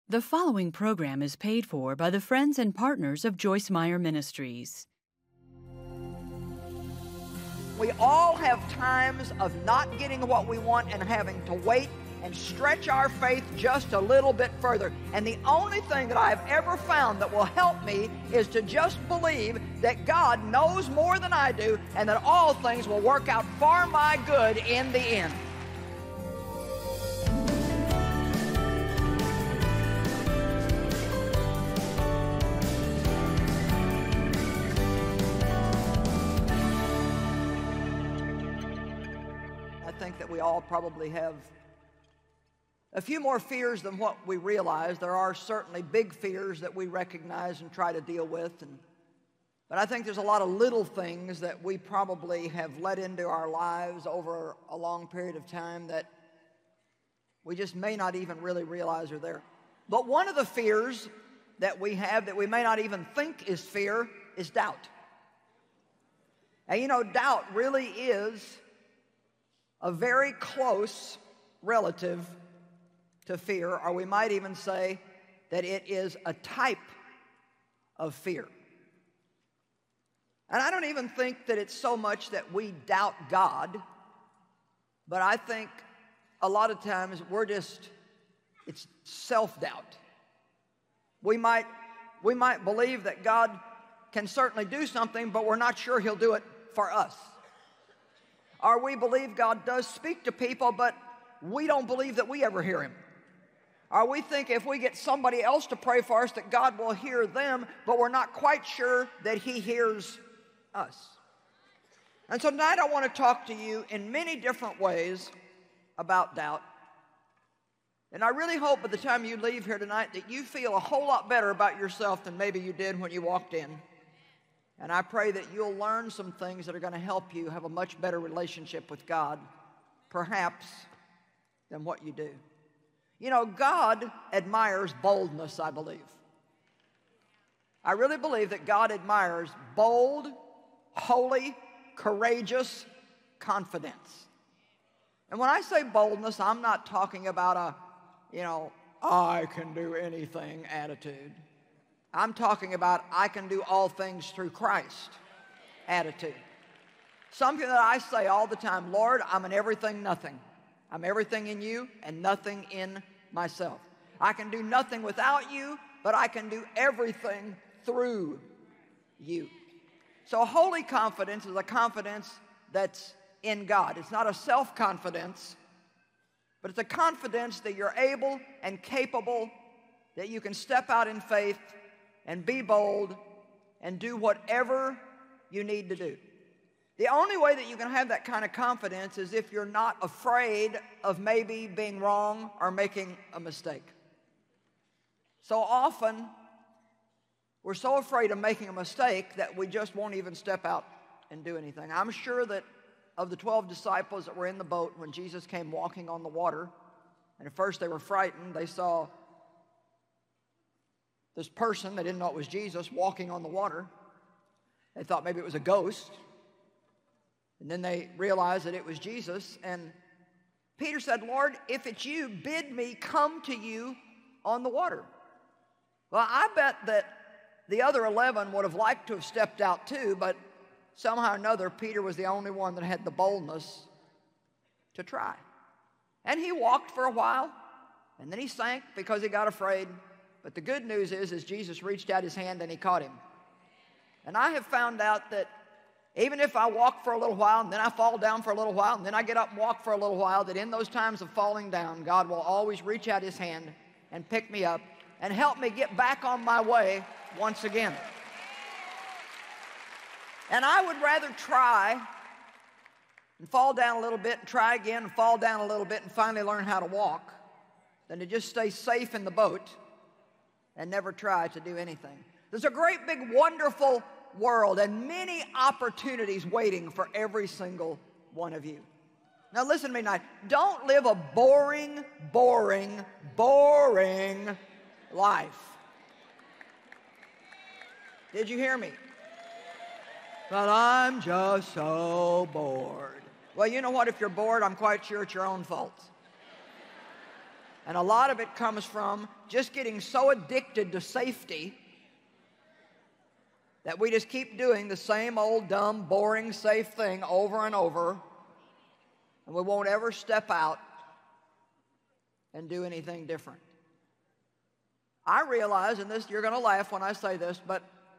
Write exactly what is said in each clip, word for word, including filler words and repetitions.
The following program is paid for by the friends and partners of Joyce Meyer Ministries. We all have times of not getting what we want and having to wait and stretch our faith just a little bit further. And the only thing that I've ever found that will help me is to just believe that God knows more than I do and that all things will work out for my good in the end. I think that we all probably have a few more fears than what we realize. There are certainly big fears that we recognize and try to deal with. And, but I think there's a lot of little things that we probably have let into our lives over a long period of time that we just may not even really realize are there. But one of the fears that we have that we may not even think is fear is doubt. And you know, doubt really is a very close relative to fear, or we might even say that it is a type of fear. And I don't even think that it's so much that we doubt God, but I think a lot of times we're just, it's self-doubt. We might, we might believe that God can certainly do something, but we're not sure He'll do it for us. Or we believe God does speak to people, but we don't believe that we ever hear Him. Or we think if we get somebody else to pray for us that God will hear them, but we're not quite sure that He hears us. And so tonight I want to talk to you in many different ways about doubt. And I really hope by the time you leave here tonight that you feel a whole lot better about yourself than maybe you did when you walked in. And I pray that you'll learn some things that are going to help you have a much better relationship with God, perhaps, than what you do. You know, God admires boldness, I believe. I really believe that God admires bold, holy, courageous confidence. And when I say boldness, I'm not talking about a, you know, I can do anything attitude. I'm talking about I can do all things through Christ attitude. Something that I say all the time, Lord, I'm an everything, nothing. I'm everything in you and nothing in myself. I can do nothing without you, but I can do everything through you. So holy confidence is a confidence that's in God. It's not a self-confidence, but it's a confidence that you're able and capable, that you can step out in faith and be bold and do whatever you need to do. The only way that you can have that kind of confidence is if you're not afraid of maybe being wrong or making a mistake. So often, we're so afraid of making a mistake that we just won't even step out and do anything. I'm sure that of the twelve disciples that were in the boat when Jesus came walking on the water, and at first they were frightened, they saw this person, they didn't know it was Jesus, walking on the water. They thought maybe it was a ghost. And then they realized that it was Jesus. And Peter said, Lord, if it's you, bid me come to you on the water. Well, I bet that the other eleven would have liked to have stepped out too, but somehow or another, Peter was the only one that had the boldness to try. And he walked for a while, and then he sank because he got afraid. But the good news is, is Jesus reached out His hand and He caught him. And I have found out that even if I walk for a little while, and then I fall down for a little while, and then I get up and walk for a little while, that in those times of falling down, God will always reach out His hand and pick me up and help me get back on my way once again. And I would rather try and fall down a little bit and try again and fall down a little bit and finally learn how to walk than to just stay safe in the boat and never try to do anything. There's a great big wonderful world and many opportunities waiting for every single one of you. Now listen to me tonight. Don't live a boring, boring, boring life. Did you hear me? But I'm just so bored. Well, you know what? If you're bored, I'm quite sure it's your own fault. And a lot of it comes from just getting so addicted to safety that we just keep doing the same old dumb, boring, safe thing over and over, and we won't ever step out and do anything different. I realize, and this, you're going to laugh when I say this, but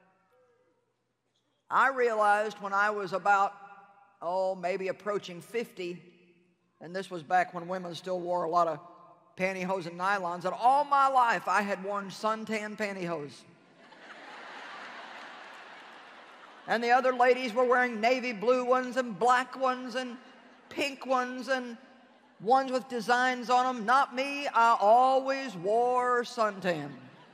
I realized when I was about, oh, maybe approaching fifty, and this was back when women still wore a lot of pantyhose and nylons, that all my life I had worn suntan pantyhose. And the other ladies were wearing navy blue ones and black ones and pink ones and ones with designs on them. Not me. I always wore suntan.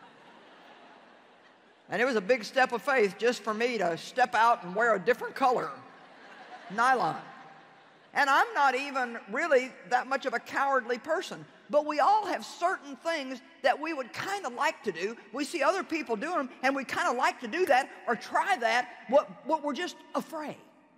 And it was a big step of faith just for me to step out and wear a different color nylon. And I'm not even really that much of a cowardly person, but we all have certain things that we would kind of like to do. We see other people doing them, and we kind of like to do that or try that, but, but we're just afraid.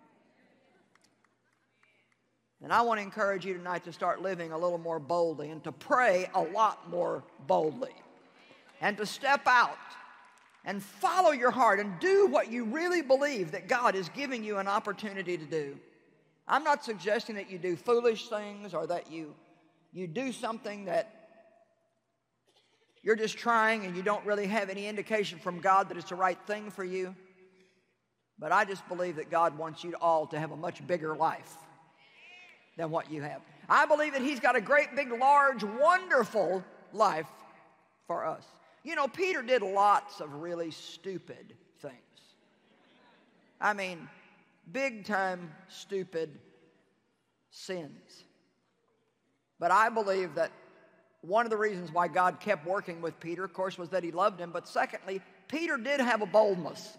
And I want to encourage you tonight to start living a little more boldly and to pray a lot more boldly and to step out and follow your heart and do what you really believe that God is giving you an opportunity to do. I'm not suggesting that you do foolish things or that you, you do something that you're just trying and you don't really have any indication from God that it's the right thing for you. But I just believe that God wants you all to have a much bigger life than what you have. I believe that He's got a great, big, large, wonderful life for us. You know, Peter did lots of really stupid things. I mean, big-time stupid sins. But I believe that one of the reasons why God kept working with Peter, of course, was that He loved him. But secondly, Peter did have a boldness.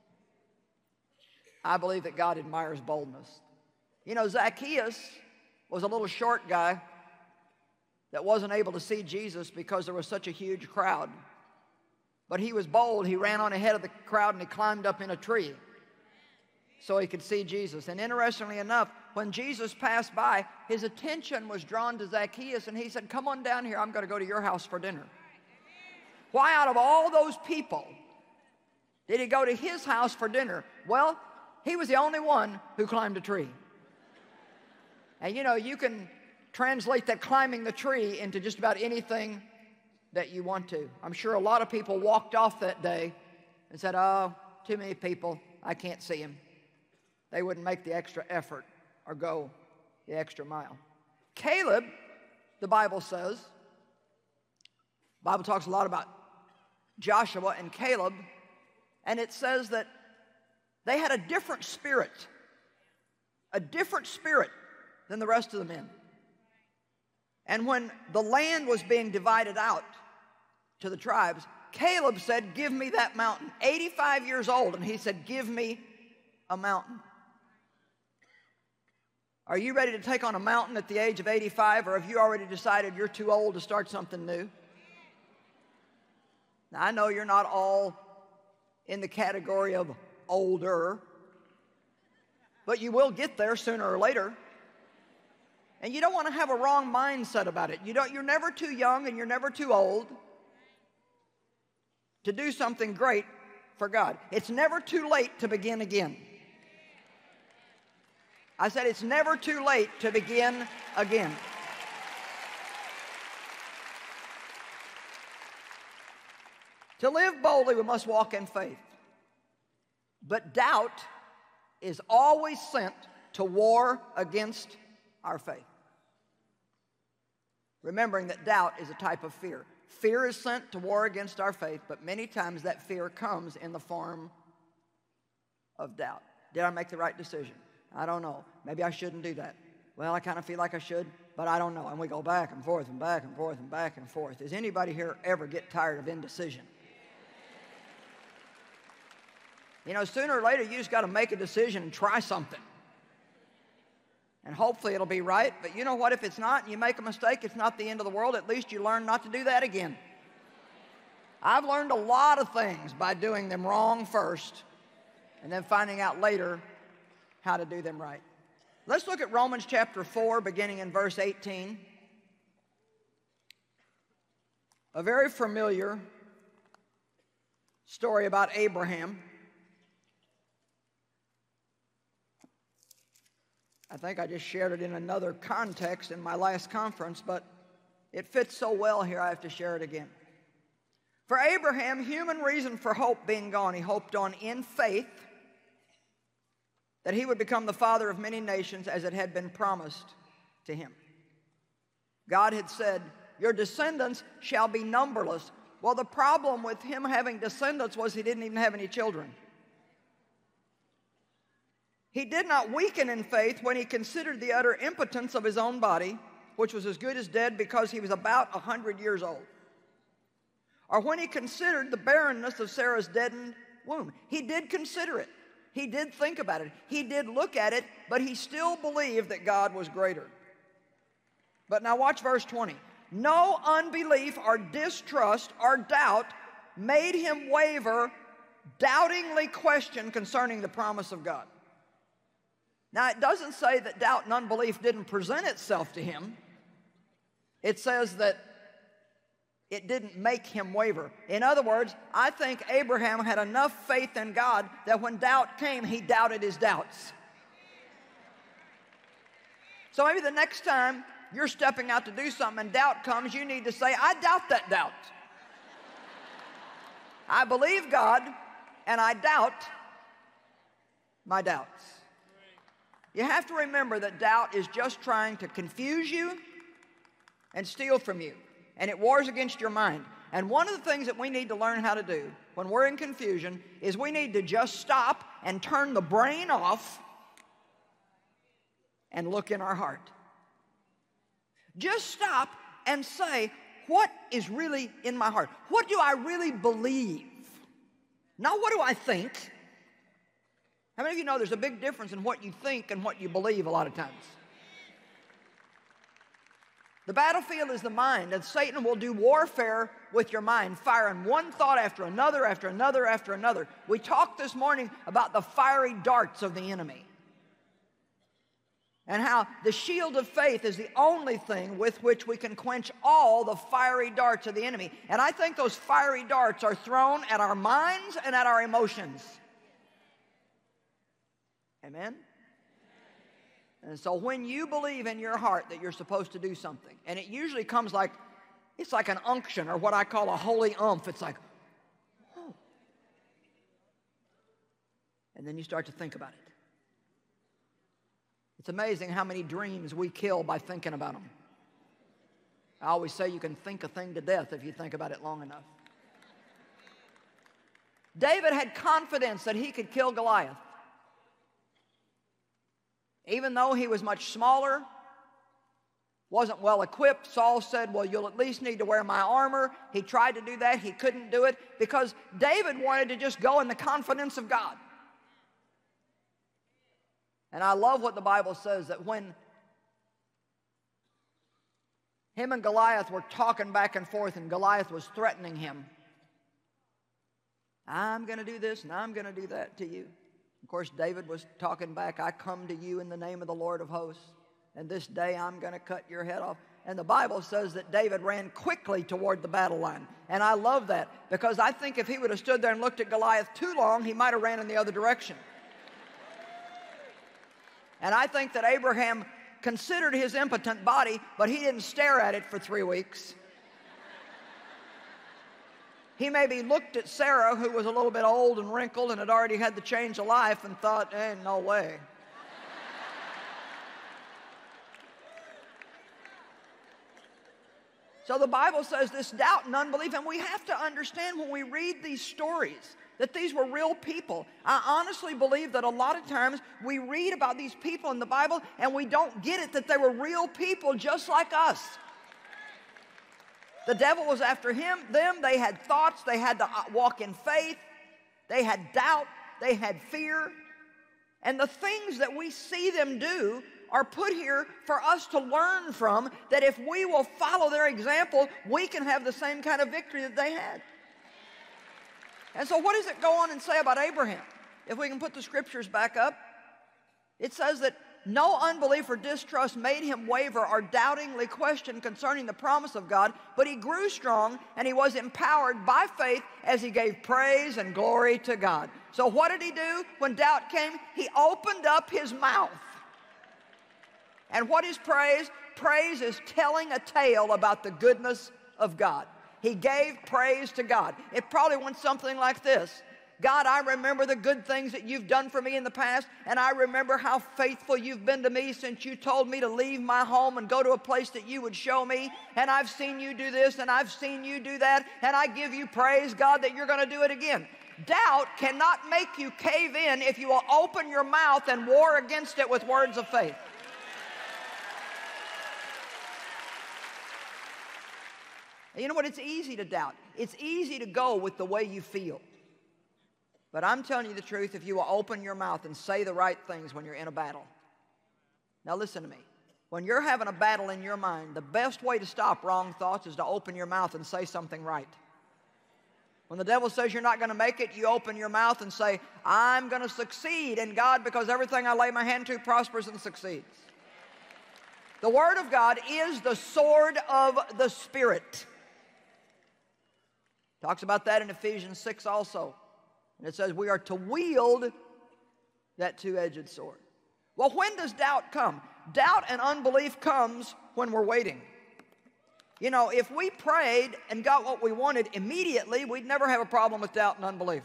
I believe that God admires boldness. You know, Zacchaeus was a little short guy that wasn't able to see Jesus because there was such a huge crowd. But he was bold. He ran on ahead of the crowd and he climbed up in a tree so he could see Jesus. And interestingly enough, when Jesus passed by, his attention was drawn to Zacchaeus, and he said, "Come on down here, I'm going to go to your house for dinner." Why out of all those people did he go to his house for dinner? Well, he was the only one who climbed a tree. And you know, you can translate that climbing the tree into just about anything that you want to. I'm sure a lot of people walked off that day and said, "Oh, too many people, I can't see him." They wouldn't make the extra effort or go the extra mile. Caleb, the Bible says, the Bible talks a lot about Joshua and Caleb, and it says that they had a different spirit, a different spirit than the rest of the men. And when the land was being divided out to the tribes, Caleb said, "Give me that mountain." eighty-five years old, and he said, "Give me a mountain." Are you ready to take on a mountain at the age of eighty-five, or have you already decided you're too old to start something new? Now, I know you're not all in the category of older, but you will get there sooner or later. And you don't want to have a wrong mindset about it. You don't, you're never too young and you're never too old to do something great for God. It's never too late to begin again. I said it's never too late to begin again. To live boldly, we must walk in faith. But doubt is always sent to war against our faith. Remembering that doubt is a type of fear. Fear is sent to war against our faith, but many times that fear comes in the form of doubt. Did I make the right decision? I don't know. Maybe I shouldn't do that. Well, I kind of feel like I should, but I don't know. And we go back and forth and back and forth and back and forth. Does anybody here ever get tired of indecision? You know, sooner or later, you just got to make a decision and try something. And hopefully it'll be right. But you know what? If it's not and you make a mistake, it's not the end of the world. At least you learn not to do that again. I've learned a lot of things by doing them wrong first and then finding out later how to do them right. Let's look at Romans chapter four, beginning in verse eighteen. a very familiar story about Abraham. I think I just shared it in another context in my last conference, but it fits so well here I have to share it again. For Abraham, human reason for hope being gone, he hoped on in faith that he would become the father of many nations as it had been promised to him. God had said, your descendants shall be numberless. Well, the problem with him having descendants was he didn't even have any children. He did not weaken in faith when he considered the utter impotence of his own body, which was as good as dead because he was about a hundred years old. Or when he considered the barrenness of Sarah's deadened womb. He did consider it. He did think about it. He did look at it, but he still believed that God was greater. But now watch verse twenty. No unbelief or distrust or doubt made him waver, doubtingly question concerning the promise of God. Now, it doesn't say that doubt and unbelief didn't present itself to him. It says that it didn't make him waver. In other words, I think Abraham had enough faith in God that when doubt came, he doubted his doubts. So maybe the next time you're stepping out to do something and doubt comes, you need to say, I doubt that doubt. I believe God, and I doubt my doubts. You have to remember that doubt is just trying to confuse you and steal from you. And it wars against your mind. And one of the things that we need to learn how to do when we're in confusion is we need to just stop and turn the brain off and look in our heart. Just stop and say, what is really in my heart? What do I really believe? Not what do I think? How many of you know there's a big difference in what you think and what you believe a lot of times? The battlefield is the mind, and Satan will do warfare with your mind, firing one thought after another, after another, after another. We talked this morning about the fiery darts of the enemy and how the shield of faith is the only thing with which we can quench all the fiery darts of the enemy. And I think those fiery darts are thrown at our minds and at our emotions. Amen? And so when you believe in your heart that you're supposed to do something, and it usually comes like, it's like an unction or what I call a holy umph. It's like, oh. And then you start to think about it. It's amazing how many dreams we kill by thinking about them. I always say you can think a thing to death if you think about it long enough. David had confidence that he could kill Goliath. Even though he was much smaller, wasn't well equipped, Saul said, well, you'll at least need to wear my armor. He tried to do that. He couldn't do it because David wanted to just go in the confidence of God. And I love what the Bible says, that when him and Goliath were talking back and forth and Goliath was threatening him, I'm going to do this and I'm going to do that to you. Of course, David was talking back, I come to you in the name of the Lord of hosts, and this day I'm going to cut your head off. And the Bible says that David ran quickly toward the battle line. And I love that because I think if he would have stood there and looked at Goliath too long, he might have ran in the other direction. And I think that Abraham considered his impotent body, but he didn't stare at it for three weeks. He maybe looked at Sarah, who was a little bit old and wrinkled and had already had the change of life, and thought, eh, no way. So the Bible says this doubt and unbelief, and we have to understand when we read these stories that these were real people. I honestly believe that a lot of times we read about these people in the Bible and we don't get it, that they were real people just like us. The devil was after him, them. They had thoughts. They had to walk in faith. They had doubt. They had fear. And the things that we see them do are put here for us to learn from, that if we will follow their example, we can have the same kind of victory that they had. And so what does it go on and say about Abraham? If we can put the scriptures back up, it says that no unbelief or distrust made him waver or doubtingly question concerning the promise of God, but he grew strong and he was empowered by faith as he gave praise and glory to God. So what did he do when doubt came? He opened up his mouth. And what is praise? Praise is telling a tale about the goodness of God. He gave praise to God. It probably went something like this. God, I remember the good things that you've done for me in the past, and I remember how faithful you've been to me since you told me to leave my home and go to a place that you would show me, and I've seen you do this, and I've seen you do that, and I give you praise, God, that you're going to do it again. Doubt cannot make you cave in if you will open your mouth and war against it with words of faith. You know what? It's easy to doubt. It's easy to go with the way you feel. But I'm telling you the truth, if you will open your mouth and say the right things when you're in a battle. Now listen to me. When you're having a battle in your mind, the best way to stop wrong thoughts is to open your mouth and say something right. When the devil says you're not going to make it, you open your mouth and say, I'm going to succeed in God because everything I lay my hand to prospers and succeeds. The Word of God is the sword of the Spirit. Talks about that in Ephesians six also. And it says we are to wield that two-edged sword. Well, when does doubt come? Doubt and unbelief comes when we're waiting. You know, if we prayed and got what we wanted immediately, we'd never have a problem with doubt and unbelief.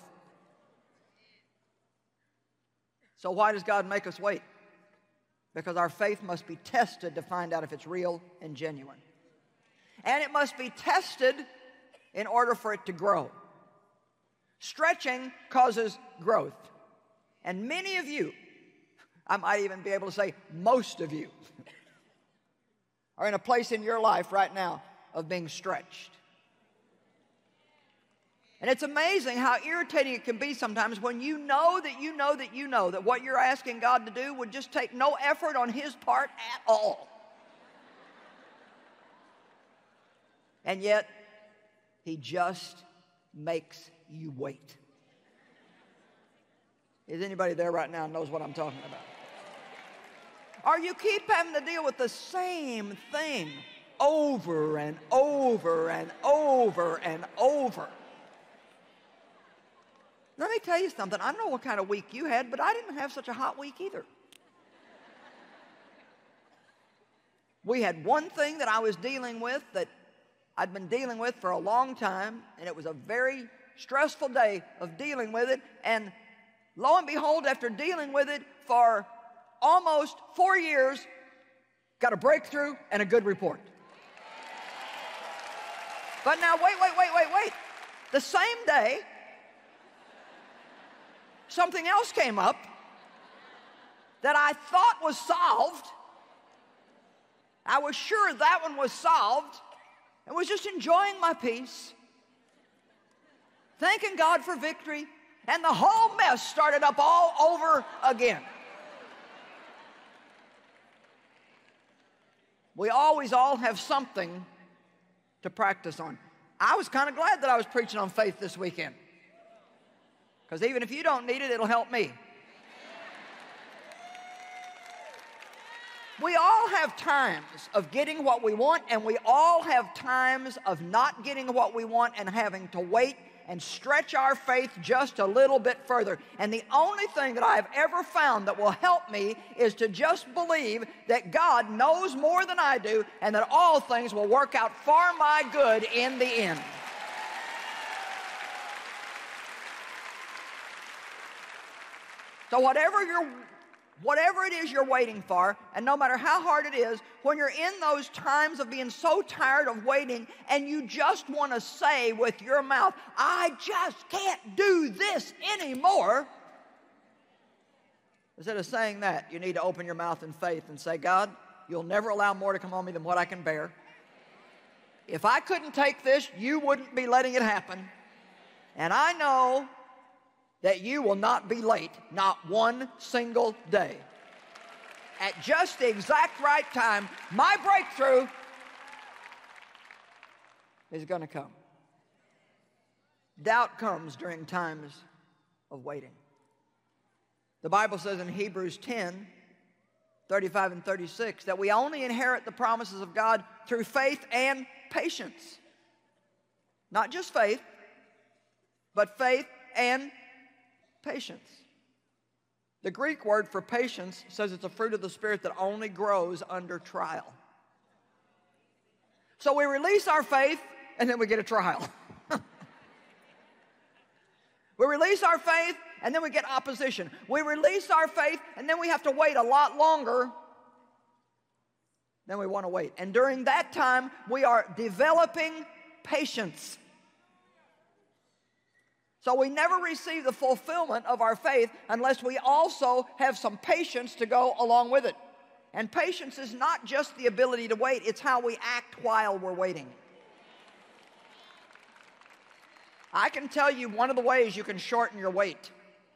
So why does God make us wait? Because our faith must be tested to find out if it's real and genuine. And it must be tested in order for it to grow. Stretching causes growth. And many of you, I might even be able to say most of you, are in a place in your life right now of being stretched. And it's amazing how irritating it can be sometimes when you know that you know that you know that what you're asking God to do would just take no effort on His part at all. And yet, He just makes you wait. Is anybody there right now who knows what I'm talking about? Or you keep having to deal with the same thing over and over and over and over. Let me tell you something. I don't know what kind of week you had, but I didn't have such a hot week either. We had one thing that I was dealing with that I'd been dealing with for a long time, and it was a very stressful day of dealing with it, and lo and behold, after dealing with it for almost four years, got a breakthrough and a good report. But now, wait, wait, wait, wait, wait. The same day, something else came up that I thought was solved. I was sure that one was solved. I was just enjoying my peace, thanking God for victory, and the whole mess started up all over again. We always all have something to practice on. I was kind of glad that I was preaching on faith this weekend, because even if you don't need it, it'll help me. We all have times of getting what we want, and we all have times of not getting what we want and having to wait and stretch our faith just a little bit further. And the only thing that I have ever found that will help me is to just believe that God knows more than I do and that all things will work out for my good in the end. So whatever you're Whatever it is you're waiting for, and no matter how hard it is, when you're in those times of being so tired of waiting and you just want to say with your mouth, I just can't do this anymore, instead of saying that, you need to open your mouth in faith and say, God, you'll never allow more to come on me than what I can bear. If I couldn't take this, you wouldn't be letting it happen. And I know that you will not be late, not one single day. At just the exact right time, my breakthrough is going to come. Doubt comes during times of waiting. The Bible says in Hebrews ten, thirty-five and thirty-six, that we only inherit the promises of God through faith and patience. Not just faith, but faith and patience. The Greek word for patience says it's a fruit of the Spirit that only grows under trial. So we release our faith, and then we get a trial. We release our faith, and then we get opposition. We release our faith, and then we have to wait a lot longer than we want to wait. And during that time, we are developing patience. So we never receive the fulfillment of our faith unless we also have some patience to go along with it. And patience is not just the ability to wait, it's how we act while we're waiting. I can tell you one of the ways you can shorten your wait.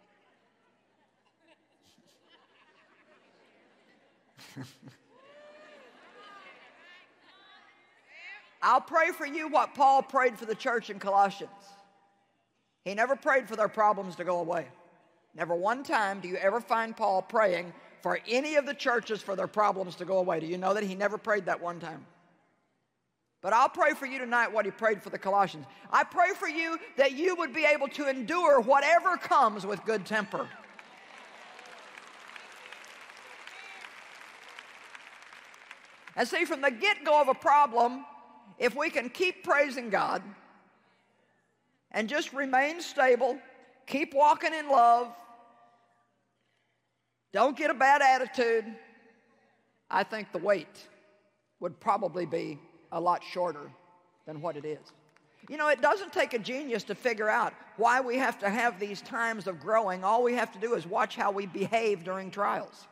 I'll pray for you what Paul prayed for the church in Colossians. He never prayed for their problems to go away. Never one time do you ever find Paul praying for any of the churches for their problems to go away. Do you know that he never prayed that one time? But I'll pray for you tonight what he prayed for the Colossians. I pray for you that you would be able to endure whatever comes with good temper. And see, from the get-go of a problem, if we can keep praising God and just remain stable, keep walking in love, don't get a bad attitude, I think the wait would probably be a lot shorter than what it is. You know, it doesn't take a genius to figure out why we have to have these times of growing. All we have to do is watch how we behave during trials.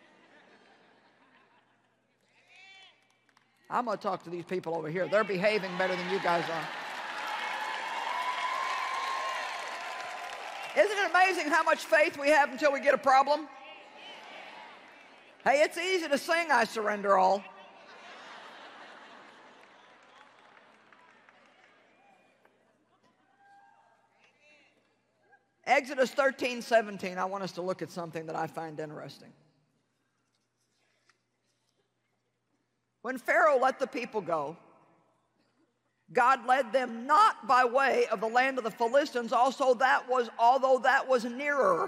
I'm going to talk to these people over here. They're behaving better than you guys are. Isn't it amazing how much faith we have until we get a problem? Hey, it's easy to sing, I surrender all. Exodus thirteen seventeen, I want us to look at something that I find interesting. When Pharaoh let the people go, God led them not by way of the land of the Philistines, also that was, although that was nearer.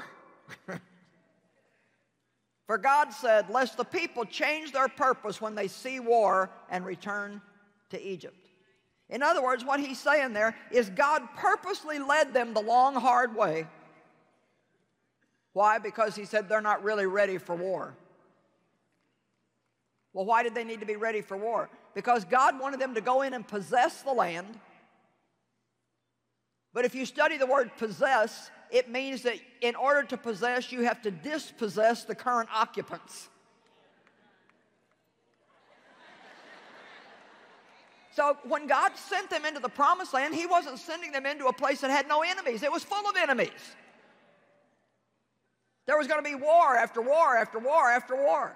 For God said, lest the people change their purpose when they see war and return to Egypt. In other words, what he's saying there is God purposely led them the long, hard way. Why? Because he said they're not really ready for war. Well, why did they need to be ready for war? Because God wanted them to go in and possess the land. But if you study the word possess, it means that in order to possess, you have to dispossess the current occupants. So when God sent them into the promised land, he wasn't sending them into a place that had no enemies. It was full of enemies. There was going to be war after war after war after war.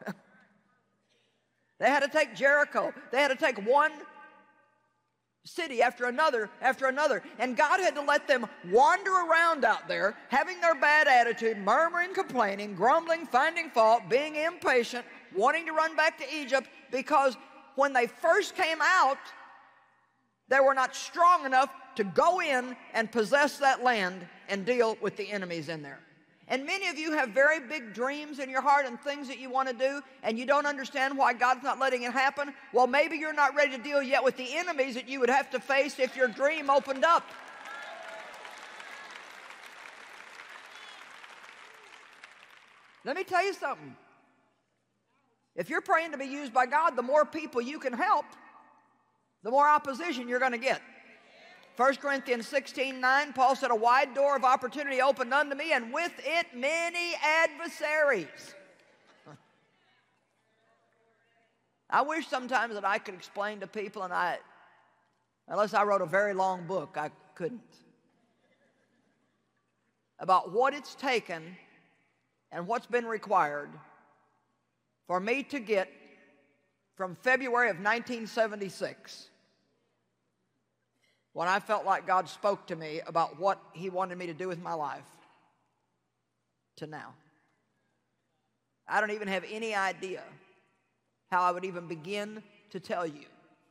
They had to take Jericho. They had to take one city after another after another. And God had to let them wander around out there, having their bad attitude, murmuring, complaining, grumbling, finding fault, being impatient, wanting to run back to Egypt, because when they first came out, they were not strong enough to go in and possess that land and deal with the enemies in there. And many of you have very big dreams in your heart and things that you want to do, and you don't understand why God's not letting it happen. Well, maybe you're not ready to deal yet with the enemies that you would have to face if your dream opened up. Let me tell you something. If you're praying to be used by God, the more people you can help, the more opposition you're going to get. First Corinthians sixteen nine, Paul said, a wide door of opportunity opened unto me, and with it many adversaries. I wish sometimes that I could explain to people, and I, unless I wrote a very long book, I couldn't, about what it's taken and what's been required for me to get from February of nineteen seventy-six, when I felt like God spoke to me about what he wanted me to do with my life, to now. I don't even have any idea how I would even begin to tell you.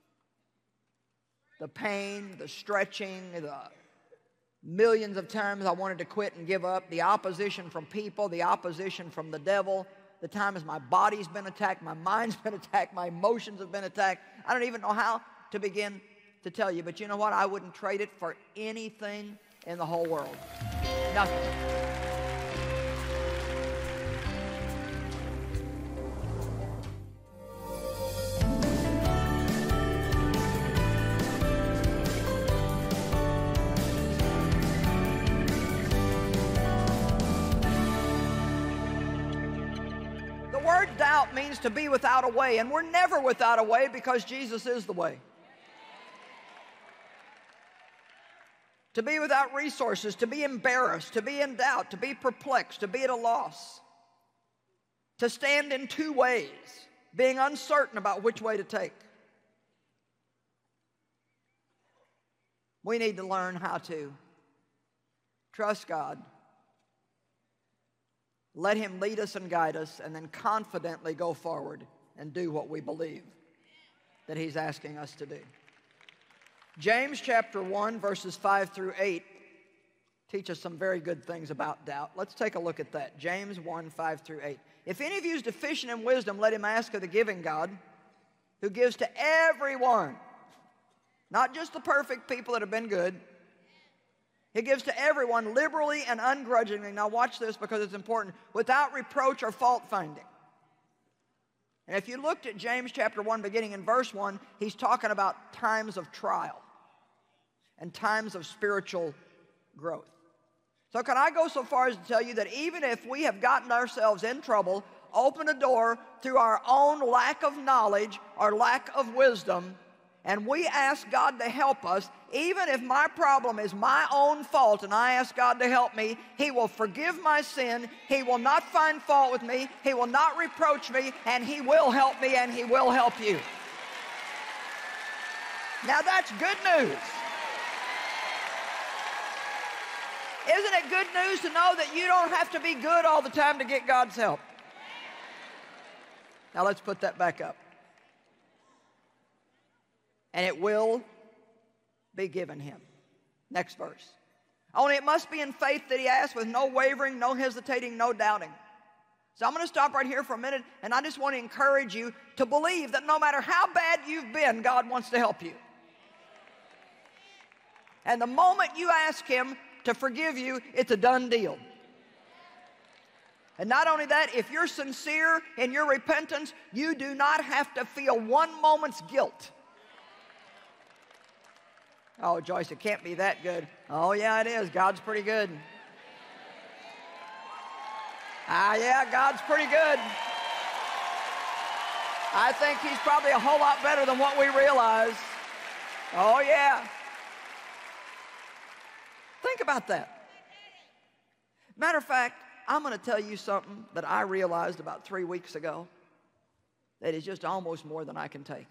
The pain, the stretching, the millions of times I wanted to quit and give up, the opposition from people, the opposition from the devil, the times my body's been attacked, my mind's been attacked, my emotions have been attacked. I don't even know how to begin to tell you. But you know what? I wouldn't trade it for anything in the whole world. Nothing. Doubt means to be without a way, and we're never without a way because Jesus is the way. To be without resources, to be embarrassed, to be in doubt, to be perplexed, to be at a loss, to stand in two ways, being uncertain about which way to take. We need to learn how to trust God, let Him lead us and guide us, and then confidently go forward and do what we believe that He's asking us to do. James chapter one, verses five through eight teach us some very good things about doubt. Let's take a look at that. James one, five through eight. If any of you is deficient in wisdom, let him ask of the giving God, who gives to everyone, not just the perfect people that have been good. He gives to everyone liberally and ungrudgingly. Now watch this because it's important. Without reproach or fault finding. And if you looked at James chapter one, beginning in verse one, he's talking about times of trial and times of spiritual growth. So can I go so far as to tell you that even if we have gotten ourselves in trouble, open a door through our own lack of knowledge or lack of wisdom, and we ask God to help us, even if my problem is my own fault and I ask God to help me, He will forgive my sin, He will not find fault with me, He will not reproach me, and He will help me and He will help you. Now that's good news. Isn't it good news to know that you don't have to be good all the time to get God's help? Now let's put that back up. And it will be given him. Next verse. Only it must be in faith that he asks, with no wavering, no hesitating, no doubting. So I'm going to stop right here for a minute, and I just want to encourage you to believe that no matter how bad you've been, God wants to help you. And the moment you ask him to forgive you, it's a done deal. And not only that, if you're sincere in your repentance, you do not have to feel one moment's guilt. Oh, Joyce, it can't be that good. Oh, yeah, it is. God's pretty good. Ah, yeah, God's pretty good. I think he's probably a whole lot better than what we realize. Oh, yeah. Think about that. Matter of fact, I'm going to tell you something that I realized about three weeks ago that is just almost more than I can take.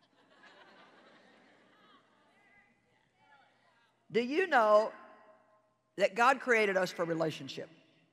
Do you know that God created us for relationship?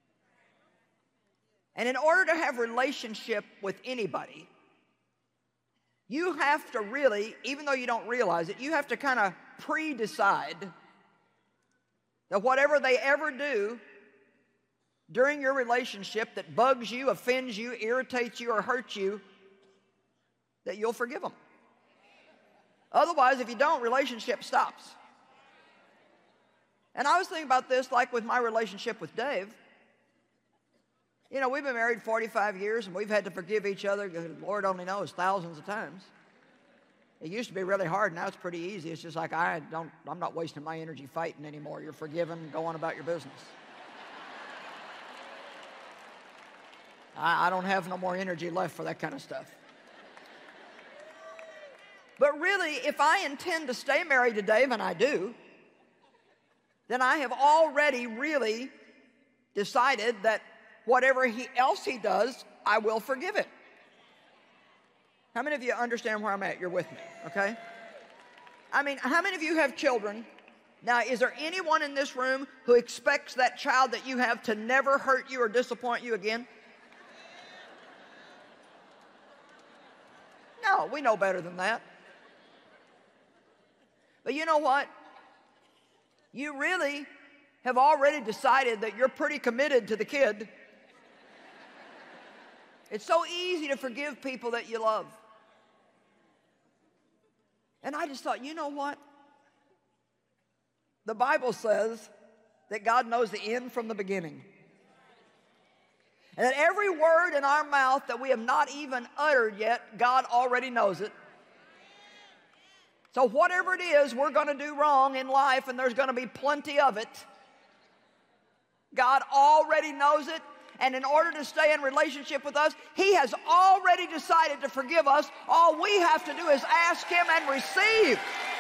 And in order to have relationship with anybody, you have to really, even though you don't realize it, you have to kind of pre-decide that whatever they ever do during your relationship that bugs you, offends you, irritates you, or hurts you, that you'll forgive them. Otherwise, if you don't, relationship stops. And I was thinking about this like with my relationship with Dave. You know, we've been married forty-five years, and we've had to forgive each other, Lord only knows, thousands of times. It used to be really hard. Now it's pretty easy. It's just like, I don't, I'm not wasting my energy fighting anymore. You're forgiven. Go on about your business. I, I don't have no more energy left for that kind of stuff. But really, if I intend to stay married to Dave, and I do, then I have already really decided that whatever he, else he does, I will forgive it. How many of you understand where I'm at? You're with me, okay? I mean, how many of you have children? Now, is there anyone in this room who expects that child that you have to never hurt you or disappoint you again? now. We know better than that. But you know what? You really have already decided that you're pretty committed to the kid. It's so easy to forgive people that you love. And I just thought, you know what? The Bible says that God knows the end from the beginning. And that every word in our mouth that we have not even uttered yet, God already knows it. So whatever it is we're going to do wrong in life, and there's going to be plenty of it, God already knows it. And in order to stay in relationship with us, He has already decided to forgive us. All we have to do is ask Him and receive.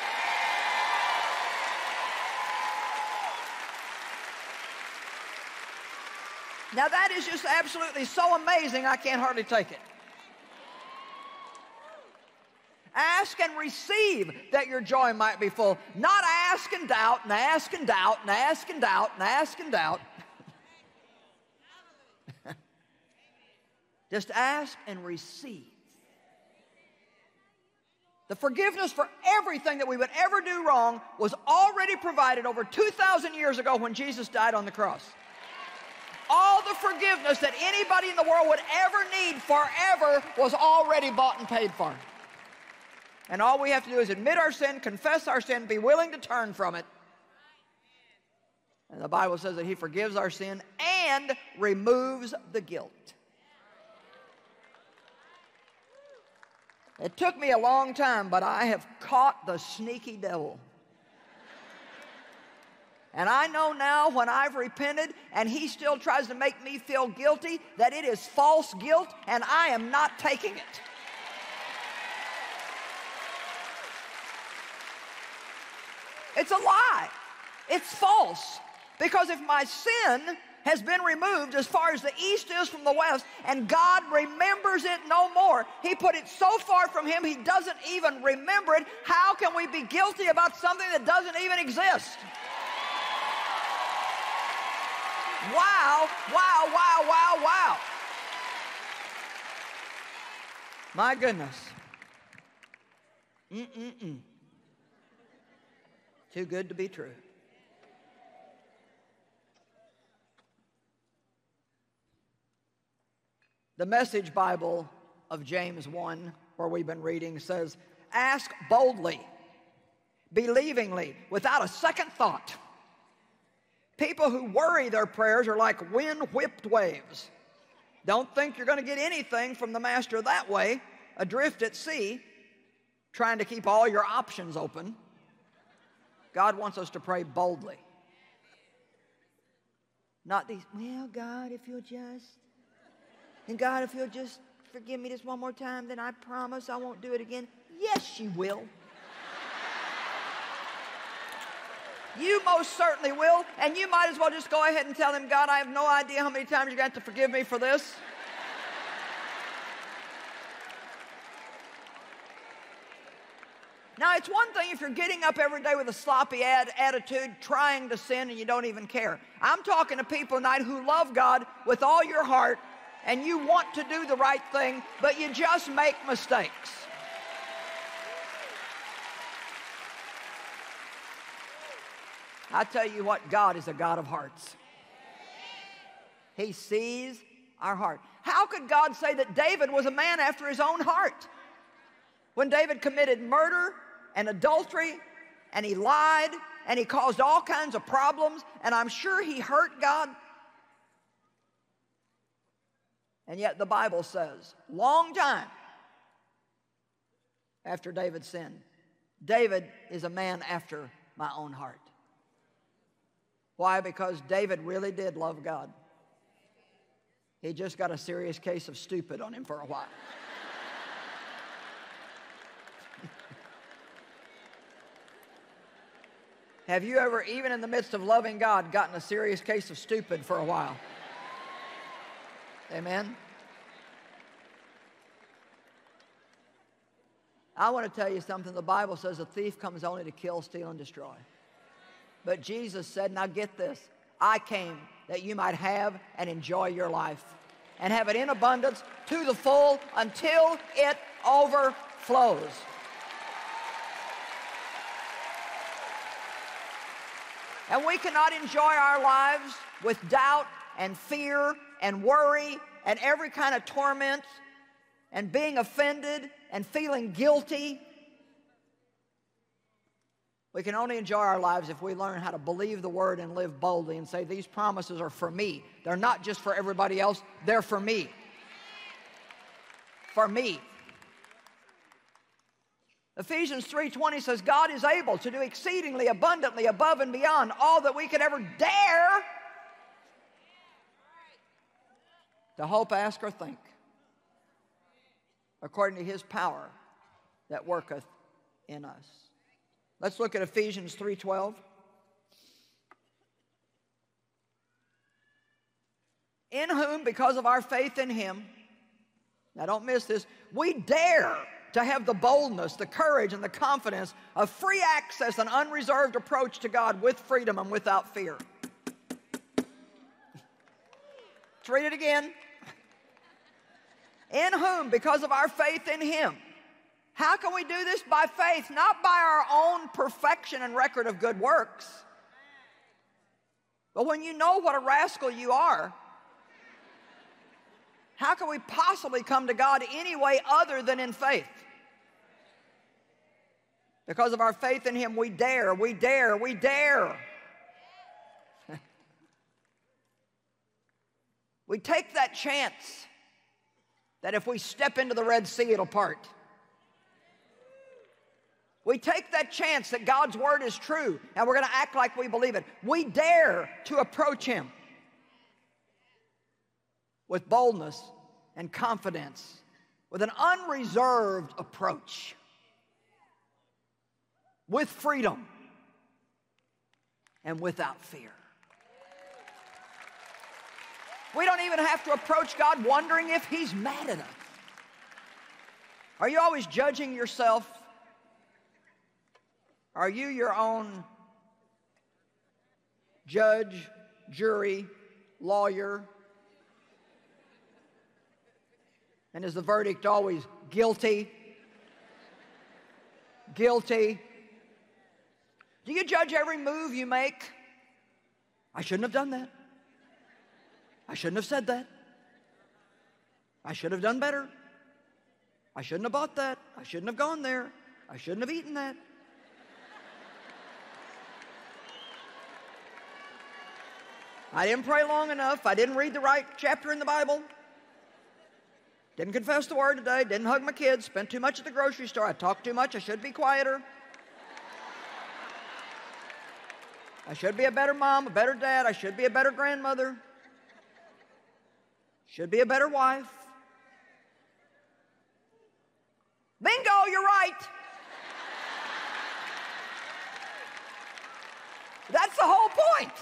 Now that is just absolutely so amazing, I can't hardly take it. Ask and receive that your joy might be full. Not ask and doubt, and ask and doubt, and ask and doubt, and ask and doubt. Just ask and receive. The forgiveness for everything that we would ever do wrong was already provided over two thousand years ago when Jesus died on the cross. All the forgiveness that anybody in the world would ever need forever was already bought and paid for. And all we have to do is admit our sin, confess our sin, be willing to turn from it. And the Bible says that He forgives our sin and removes the guilt. It took me a long time, but I have caught the sneaky devil. And I know now when I've repented and he still tries to make me feel guilty that it is false guilt and I am not taking it. It's a lie. It's false. Because if my sin has been removed as far as the east is from the west, and God remembers it no more. He put it so far from Him, He doesn't even remember it. How can we be guilty about something that doesn't even exist? Wow, wow, wow, wow, wow. My goodness. Mm-mm-mm. Too good to be true. The Message Bible of James one, where we've been reading, says, ask boldly, believingly, without a second thought. People who worry their prayers are like wind-whipped waves. Don't think you're going to get anything from the Master that way, adrift at sea, trying to keep all your options open. God wants us to pray boldly. Not these, well, God, if you'll just... And God, if you'll just forgive me this one more time, then I promise I won't do it again. Yes, you will. You most certainly will, and you might as well just go ahead and tell Him, God, I have no idea how many times you're going to have to forgive me for this. Now, it's one thing if you're getting up every day with a sloppy ad attitude, trying to sin, and you don't even care. I'm talking to people tonight who love God with all your heart, and you want to do the right thing, but you just make mistakes. I tell you what, God is a God of hearts. He sees our heart. How could God say that David was a man after His own heart? When David committed murder and adultery, and he lied, and he caused all kinds of problems, and I'm sure he hurt God. And yet the Bible says, long time after David sinned, David is a man after my own heart. Why? Because David really did love God. He just got a serious case of stupid on him for a while. Have you ever, even in the midst of loving God, gotten a serious case of stupid for a while? Amen? I want to tell you something. The Bible says a thief comes only to kill, steal, and destroy. But Jesus said, now get this, I came that you might have and enjoy your life, and have it in abundance to the full until it overflows. flows. And we cannot enjoy our lives with doubt and fear and worry and every kind of torment and being offended and feeling guilty. We can only enjoy our lives if we learn how to believe the Word and live boldly and say, these promises are for me. They're not just for everybody else, they're for me. For me. Ephesians three twenty says, God is able to do exceedingly abundantly above and beyond all that we could ever dare to hope, ask, or think, according to His power that worketh in us. Let's look at Ephesians three twelve. In whom, because of our faith in Him, now don't miss this, we dare to have the boldness, the courage, and the confidence of free access and unreserved approach to God with freedom and without fear. Let's read it again. In whom, because of our faith in Him. How can we do this? By faith, not by our own perfection and record of good works. But when you know what a rascal you are, how can we possibly come to God any way other than in faith? Because of our faith in Him, we dare, we dare, we dare. We take that chance that if we step into the Red Sea, it'll part. We take that chance that God's Word is true, and we're going to act like we believe it. We dare to approach Him with boldness and confidence, with an unreserved approach, with freedom and without fear. We don't even have to approach God wondering if He's mad at us. Are you always judging yourself? Are you your own judge, jury, lawyer? And is the verdict always guilty? Guilty. Do you judge every move you make? I shouldn't have done that. I shouldn't have said that. I should have done better. I shouldn't have bought that. I shouldn't have gone there. I shouldn't have eaten that. I didn't pray long enough. I didn't read the right chapter in the Bible. Didn't confess the Word today. Didn't hug my kids. Spent too much at the grocery store. I talked too much. I should be quieter. I should be a better mom, a better dad. I should be a better grandmother. Should be a better wife. Bingo, you're right. That's the whole point.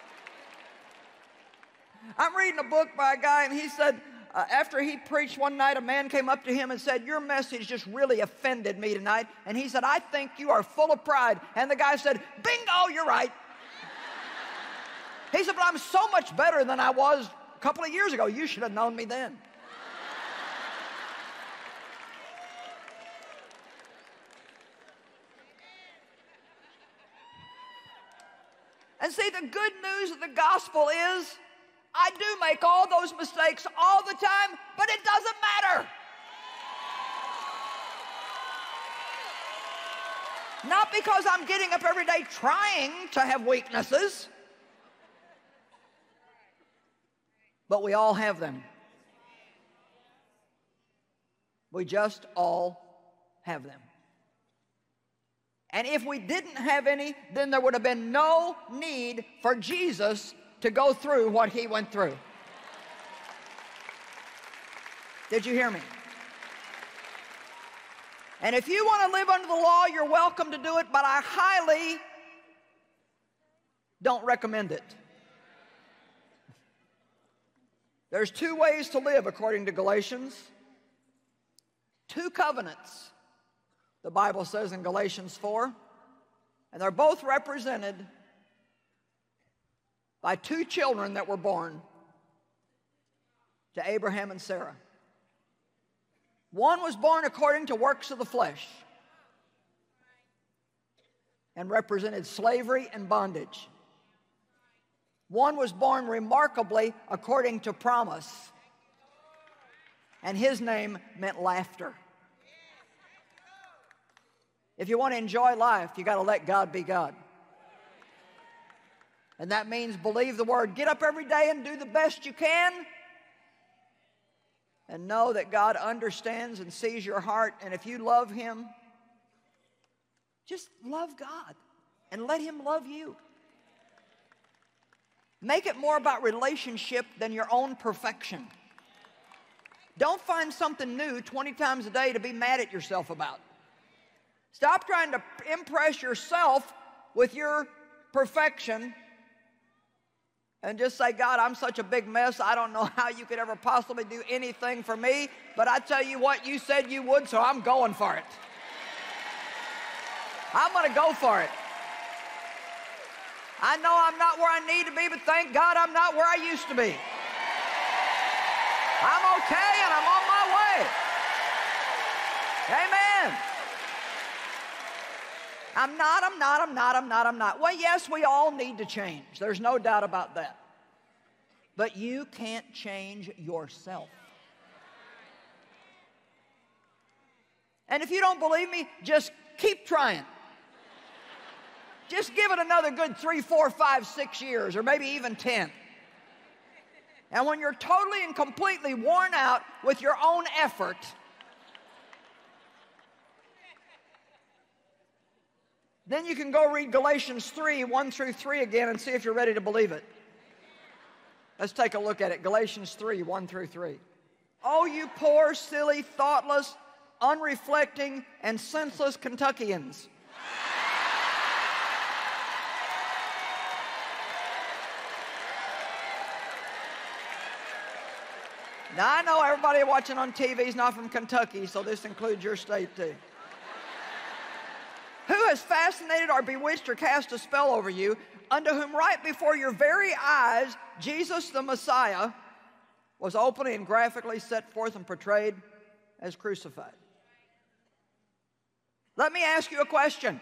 I'm reading a book by a guy, and he said, uh, after he preached one night, a man came up to him and said, your message just really offended me tonight. And he said, I think you are full of pride. And the guy said, bingo, you're right. He said, but I'm so much better than I was a couple of years ago. You should have known me then. And see, the good news of the gospel is, I do make all those mistakes all the time, but it doesn't matter. Not because I'm getting up every day trying to have weaknesses, but we all have them. We just all have them. And if we didn't have any, then there would have been no need for Jesus to go through what He went through. Did you hear me? And if you want to live under the law, you're welcome to do it, but I highly don't recommend it. There's two ways to live according to Galatians. Two covenants, the Bible says in Galatians four, and they're both represented by two children that were born to Abraham and Sarah. One was born according to works of the flesh and represented slavery and bondage. One was born remarkably according to promise, and his name meant laughter. If you want to enjoy life, you got to let God be God. And that means believe the word. Get up every day and do the best you can. And know that God understands and sees your heart. And if you love Him, just love God and let Him love you. Make it more about relationship than your own perfection. Don't find something new twenty times a day to be mad at yourself about. Stop trying to impress yourself with your perfection and just say, God, I'm such a big mess. I don't know how you could ever possibly do anything for me, but I tell you what, you said you would, so I'm going for it. I'm going to go for it. I know I'm not where I need to be, but thank God I'm not where I used to be. I'm okay and I'm on my way. Amen. I'm not, I'm not, I'm not, I'm not, I'm not. Well, yes, we all need to change. There's no doubt about that. But you can't change yourself. And if you don't believe me, just keep trying. Just give it another good three, four, five, six years, or maybe even ten. And when you're totally and completely worn out with your own effort, then you can go read Galatians three, one through three again and see if you're ready to believe it. Let's take a look at it. Galatians three, one through three. Oh, you poor, silly, thoughtless, unreflecting, and senseless Kentuckians. Now, I know everybody watching on T V is not from Kentucky, so this includes your state too. Who has fascinated or bewitched or cast a spell over you, unto whom right before your very eyes, Jesus the Messiah was openly and graphically set forth and portrayed as crucified? Let me ask you a question.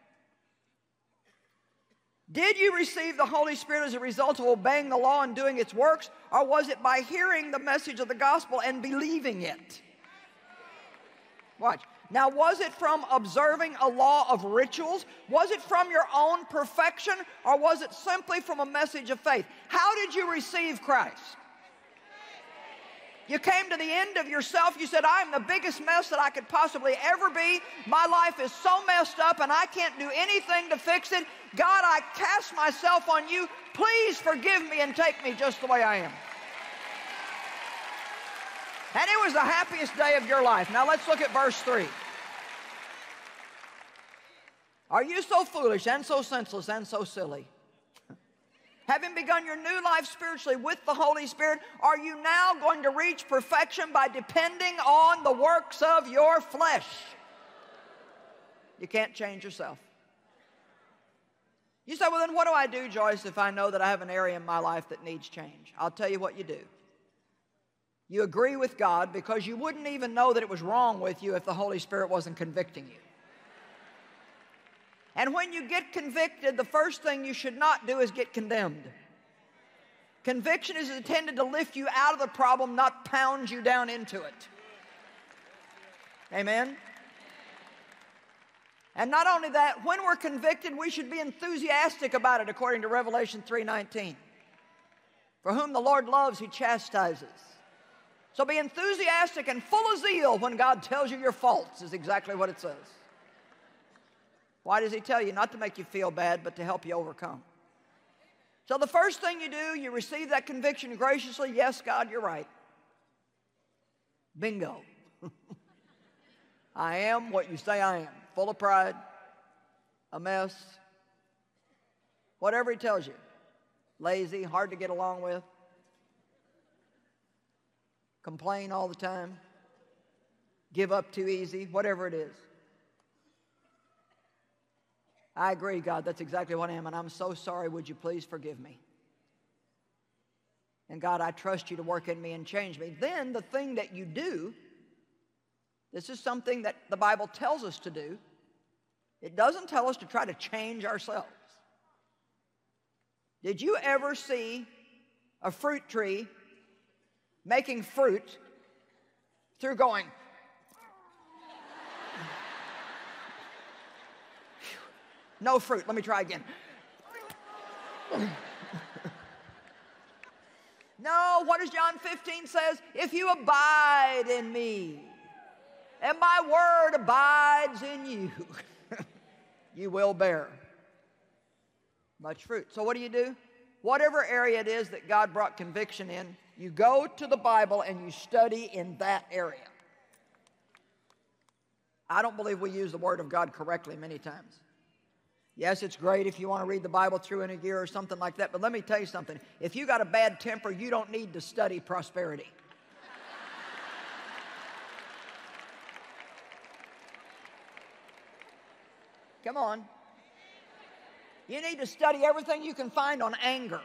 Did you receive the Holy Spirit as a result of obeying the law and doing its works, or was it by hearing the message of the gospel and believing it? Watch. Now, was it from observing a law of rituals? Was it from your own perfection, or was it simply from a message of faith? How did you receive Christ? You came to the end of yourself. You said, I'm the biggest mess that I could possibly ever be. My life is so messed up and I can't do anything to fix it. God, I cast myself on you. Please forgive me and take me just the way I am. And it was the happiest day of your life. Now let's look at verse three. Are you so foolish and so senseless and so silly? Having begun your new life spiritually with the Holy Spirit, are you now going to reach perfection by depending on the works of your flesh? You can't change yourself. You say, well, then what do I do, Joyce, if I know that I have an area in my life that needs change? I'll tell you what you do. You agree with God, because you wouldn't even know that it was wrong with you if the Holy Spirit wasn't convicting you. And when you get convicted, the first thing you should not do is get condemned. Conviction is intended to lift you out of the problem, not pound you down into it. Amen? And not only that, when we're convicted, we should be enthusiastic about it, according to Revelation three nineteen. For whom the Lord loves, He chastises. So be enthusiastic and full of zeal when God tells you your faults, is exactly what it says. Why does He tell you? Not to make you feel bad, but to help you overcome. So the first thing you do, you receive that conviction graciously. Yes, God, you're right. Bingo. I am what you say I am. Full of pride, a mess, whatever He tells you. Lazy, hard to get along with. Complain all the time. Give up too easy, whatever it is. I agree, God, that's exactly what I am, and I'm so sorry. Would you please forgive me? And God, I trust you to work in me and change me. Then the thing that you do This is something that the Bible tells us to do. It doesn't tell us to try to change ourselves. Did you ever see a fruit tree making fruit through going, no fruit, let me try again. No, what does John fifteen says? If you abide in me, and my word abides in you, you will bear much fruit. So what do you do? Whatever area it is that God brought conviction in, you go to the Bible and you study in that area. I don't believe we use the Word of God correctly many times. Yes, it's great if you want to read the Bible through in a year or something like that, but let me tell you something. If you got a bad temper, you don't need to study prosperity. Come on. You need to study everything you can find on anger.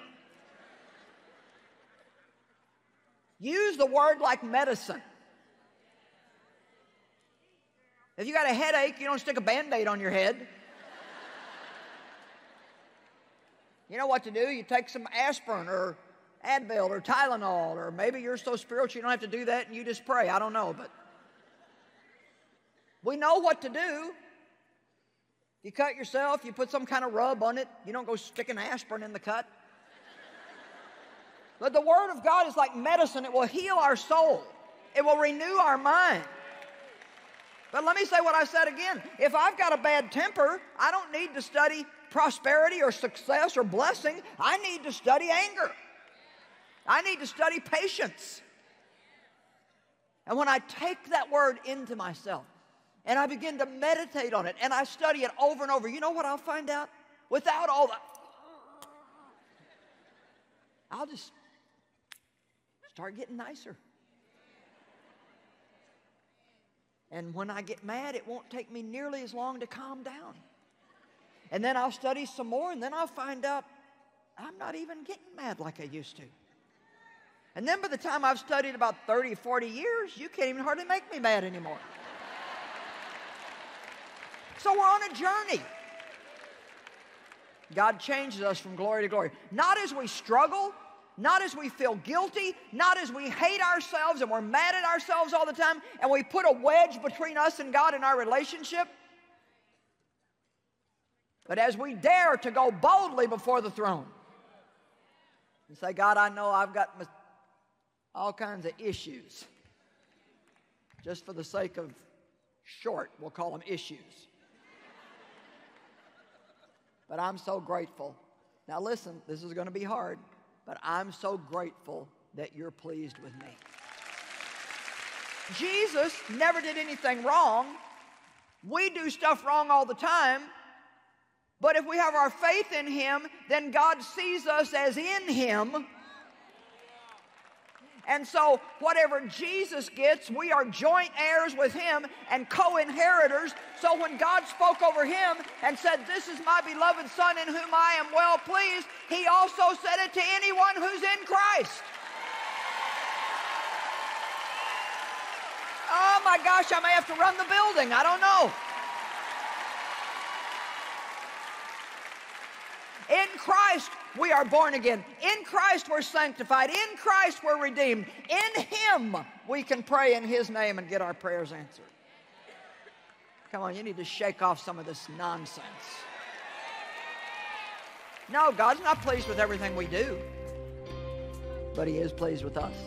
Use the Word like medicine. If you got a headache, you don't stick a Band-Aid on your head. You know what to do? You take some aspirin or Advil or Tylenol, or maybe you're so spiritual you don't have to do that and you just pray. I don't know, but we know what to do. You cut yourself, you put some kind of rub on it. You don't go sticking aspirin in the cut. But the Word of God is like medicine. It will heal our soul. It will renew our mind. But let me say what I said again. If I've got a bad temper, I don't need to study prosperity or success or blessing. I need to study anger. I need to study patience. And when I take that word into myself and I begin to meditate on it and I study it over and over, you know what I'll find out? Without all that, I'll just start getting nicer. And when I get mad, it won't take me nearly as long to calm down. And then I'll study some more, and then I'll find out I'm not even getting mad like I used to. And then by the time I've studied about thirty, forty years, you can't even hardly make me mad anymore. So we're on a journey. God changes us from glory to glory. Not as we struggle, not as we feel guilty, not as we hate ourselves and we're mad at ourselves all the time and we put a wedge between us and God in our relationship, but as we dare to go boldly before the throne and say, God, I know I've got all kinds of issues. Just for the sake of short, we'll call them issues. But I'm so grateful. Now listen, this is going to be hard, but I'm so grateful that you're pleased with me. Jesus never did anything wrong. We do stuff wrong all the time. But if we have our faith in Him, then God sees us as in Him. And so whatever Jesus gets, we are joint heirs with Him and co-inheritors. So when God spoke over Him and said, this is my beloved Son in whom I am well pleased, He also said it to anyone who's in Christ. Oh my gosh, I may have to run the building. I don't know. In Christ, we are born again. In Christ, we're sanctified. In Christ, we're redeemed. In Him, we can pray in His name and get our prayers answered. Come on, you need to shake off some of this nonsense. No, God's not pleased with everything we do, but He is pleased with us.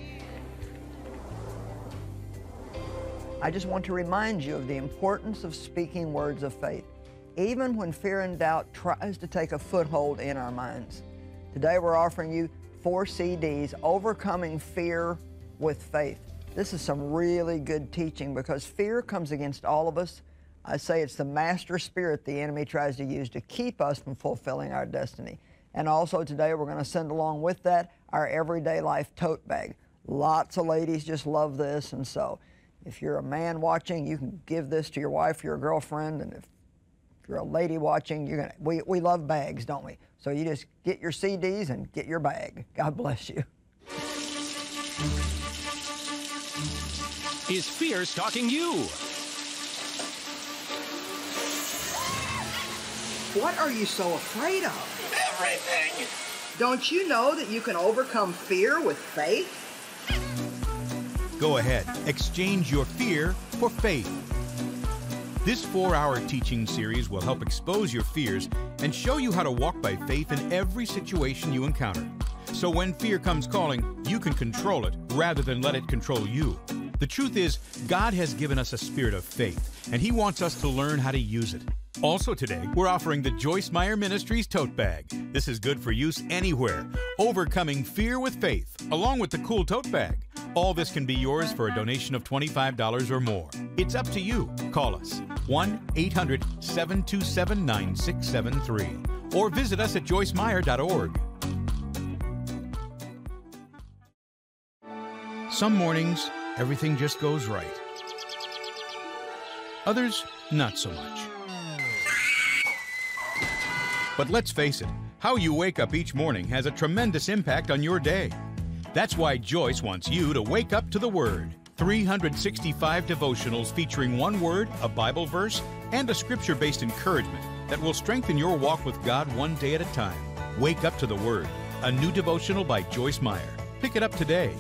I just want to remind you of the importance of speaking words of faith, even when fear and doubt tries to take a foothold in our minds. Today we're offering you four C Ds, Overcoming Fear with Faith. This is some really good teaching because fear comes against all of us. I say it's the master spirit the enemy tries to use to keep us from fulfilling our destiny. And also today we're going to send along with that our Everyday Life tote bag. Lots of ladies just love this, and so if you're a man watching, you can give this to your wife, your girlfriend, and if you're a lady watching, you're gonna, we, we love bags, don't we? So you just get your C Ds and get your bag. God bless you. Is fear stalking you? What are you so afraid of? Everything! Don't you know that you can overcome fear with faith? Go ahead, exchange your fear for faith. This four-hour teaching series will help expose your fears and show you how to walk by faith in every situation you encounter. So when fear comes calling, you can control it rather than let it control you. The truth is, God has given us a spirit of faith, and He wants us to learn how to use it. Also today, we're offering the Joyce Meyer Ministries tote bag. This is good for use anywhere. Overcoming fear with faith, along with the cool tote bag. All this can be yours for a donation of twenty-five dollars or more. It's up to you. Call us, one eight hundred, seven two seven, nine six seven three, or visit us at joyce meyer dot org. Some mornings, everything just goes right. Others, not so much. But let's face it, how you wake up each morning has a tremendous impact on your day. That's why Joyce wants you to wake up to the Word. three hundred sixty-five devotionals featuring one word, a Bible verse, and a scripture-based encouragement that will strengthen your walk with God one day at a time. Wake up to the Word, a new devotional by Joyce Meyer. Pick it up today.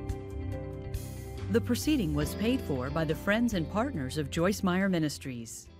The proceeding was paid for by the friends and partners of Joyce Meyer Ministries.